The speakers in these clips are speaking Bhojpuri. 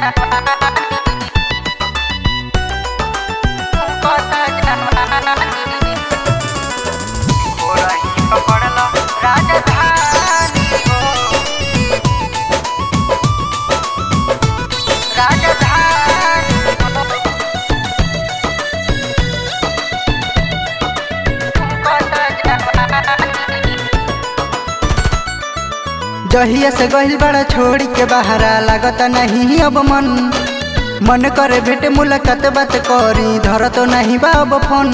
जहिया से गहिल बड़ा छोड़ के बहरा लागत नहीं अब मन करे भेट मुलाकात बात करी धर तो नहीं बाब फोन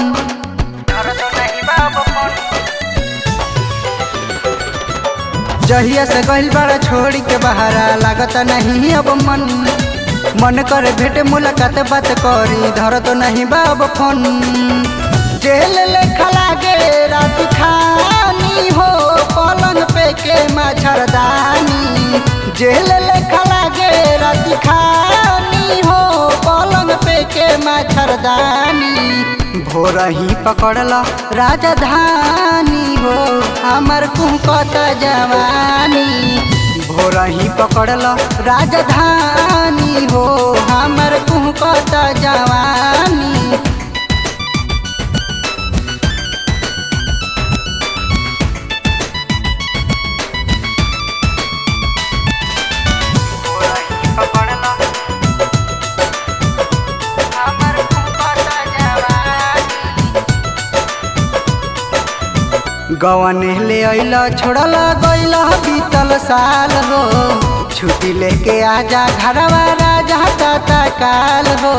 जहिया से गहिल बड़ा छोड़ के बहरा लागत नहीं अब मन करे भेट मुलाकात बात करी धर तो नहीं बाब फोन जेल लेखा लागे रात खानी हो पलंग पे के मच्छरदानी जेल लेखा लागे रात खानी हो पलंग पे के मच्छरदानी भोर ही पकड़ला राजधानी हो हमर कुहकत जवानी भोर ही पकड़ला राजधानी हो हमर कुहकत जवानी गवन ले अइला छोड़ला गइला बीतल साल हो छुट्टी लेके आजा घरवा राजा ताता काल हो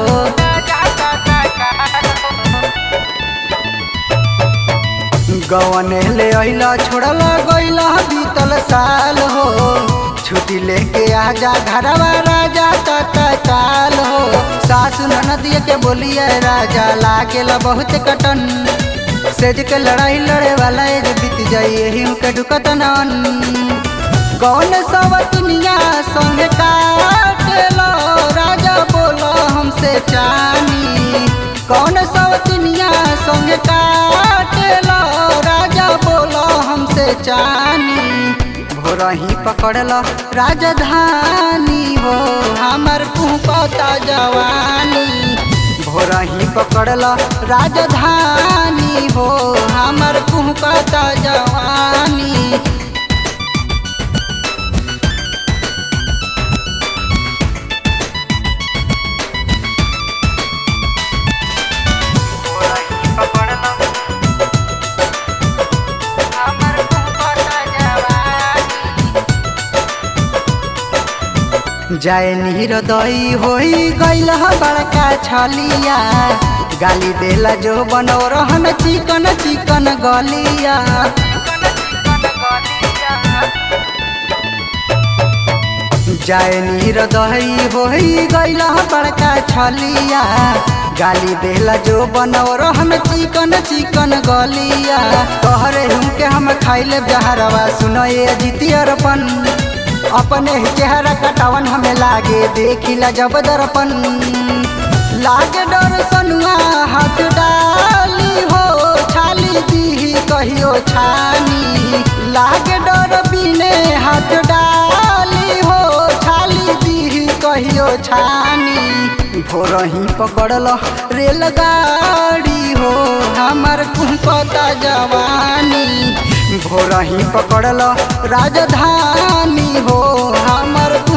गवन ले अइला छोड़ला गइला बीतल साल हो छुट्टी लेके आजा घरवा राजा ताता काल हो सासु ननदिया के बोलिए राजा लागेला बहुत कटन सेज के लड़ाई लड़े वाला एज बीत जाई यही के ढुकत नन कौन सवतनिया संग काटेलो राजा बोलो हमसे चानी कौन सवतनिया संग काटेलो राजा बोलो हमसे चानी भोर ही पकड़लो राजधानी हो हमर कुहकता जवानी भोर ही पकड़ला राजधानी हो हमर कुहकता जवानी जाए निरदई होई गइल बड़का छलिया गाली देला जो बनो रहन चिकन चिकन गलिया जाए निरदई होई गइल बड़का छलिया गाली देला जो बनो रहन चिकन चिकन गलिया तोहरे हमके हम खाइले जहरवा सुनो ये जितियरपन अपने चेहरा कटावन हमें लागे देखिला जब दर्पण लागे डर सनुआ हाथ डाली हो छाली दी कहियो छानी लागे डर बिने हाथ डाली हो छाली दी कहियो छानी भोर ही पकड़ल रेलगाड़ी हो हमर कुहकता जवानी भोर ही पकड़ल राजधानी हो हमर